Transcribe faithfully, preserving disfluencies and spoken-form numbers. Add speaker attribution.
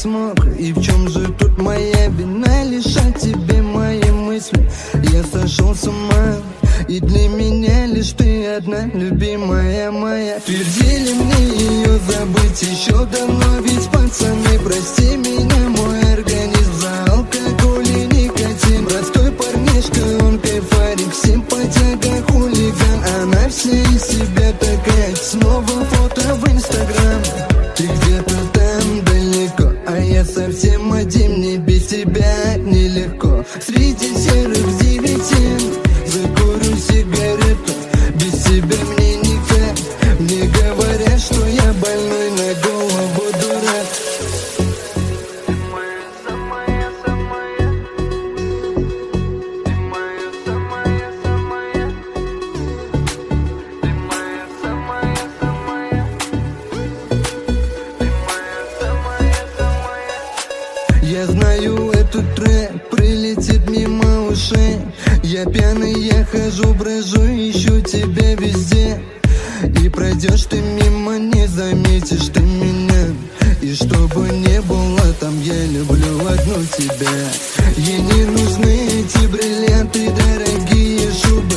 Speaker 1: смог. И в чем же тут моя вина? Лишь о тебе мои мысли. Я сошел с ума, и для меня лишь ты одна, любимая моя. Твердили мне ее забыть еще давно, ведь пацаны, прости меня, мой организм за алкоголь и никотин. Простой парнишка, он кайфарик, симпатяга, хулиган. Она вся из себя такая, снова фото в инстаграм. Ты где-то там далеко, а я совсем один, мне без тебя нелегко. Среди серых девятин закурю сигарету, без тебя мне никак. Мне говорят, что я больной на голову дурак. Ты моя самая, самая. Ты моя самая, самая. Ты моя самая, самая. Ты моя самая, самая. Я знаю, этот трек прилетит мимо ушей. Я пьяный, я хожу, брожу, ищу тебя везде. И пройдешь ты мимо, не заметишь ты меня. И чтобы не было там, я люблю одну тебя. Ей не нужны эти бриллианты, дорогие шубы.